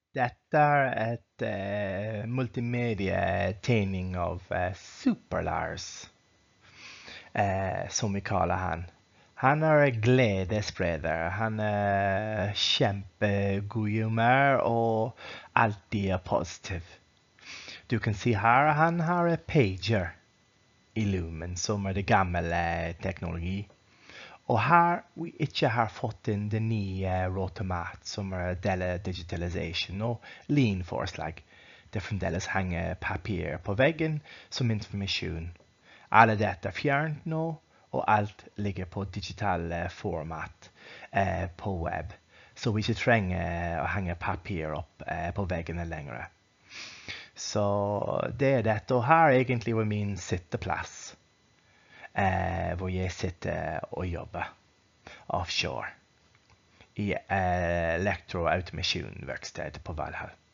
Dette er et multimedia-tegning av Super-Lars, som vi kaller han. Han er gledesspreder. Han er kjempegod humør og alltid er positiv. Du kan se her, han har en pager i Lumen, som er det gamle teknologi. Og her vi ikke har fått inn det nye Rotomat, som er digitalisation og lean-forslag. Det fremdeles henger papir på veggen som informasjon. Alle dette er fjernet nå, og alt ligger på digitale format på web. Så vi ikke trenger å henge papir opp på veggene lenger. Så det er dette, og her er egentlig min sitteplass. Hvor jeg sitter og jobber offshore i elektroautomasjonverksted på Valhall.